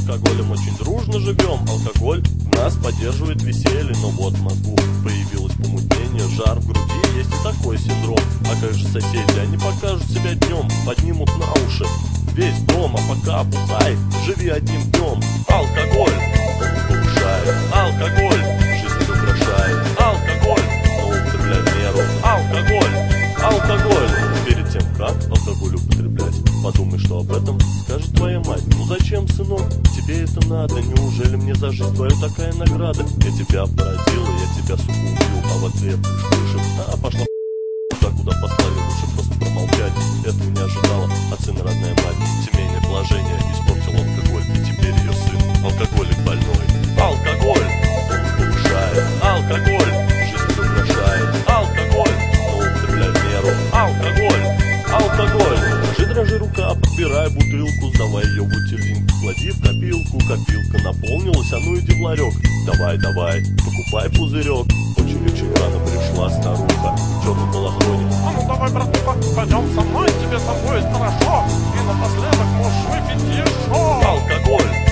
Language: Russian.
алкоголем очень дружно живем. Алкоголь нас поддерживает веселье, но вот мозгу появилось помутнение, жар в груди, есть и такой синдром. А как же соседи, они покажут себя днем, поднимут на уши весь дом, а пока бухай, живи одним днем. Алкоголь повышает, алкоголь жизнь украшает, алкоголь, но употребляй в меру. Алкоголь, перед тем, как алкоголь употреблять, подумай, что об этом скажет твоя мать. Ну зачем, сынок, тебе это надо? Неужели мне за жизнь твою такая награда? Я тебя породила, я тебя, сука, убил, а в ответ ты слышишь: а пошла туда, куда послали, лучше просто промолчать. Этого не ожидала от сына родная мать. Семейное положение испортил алкоголь, и теперь ее сын алкоголик больной. Алкоголь повышает, алкоголь жизнь украшает, алкоголь, но употребляй в меру. Алкоголь, дрожи рука, подбирай бутылку, сдавай ее в утилинку, клади в копилку, копилка наполнилась, а ну иди в ларек. Давай, покупай пузырек. Очень рано пришла старуха в черном балахоне. А ну давай, братуха, пойдем со мной, тебе с тобой хорошо, и напоследок можешь выпить еще. Алкоголь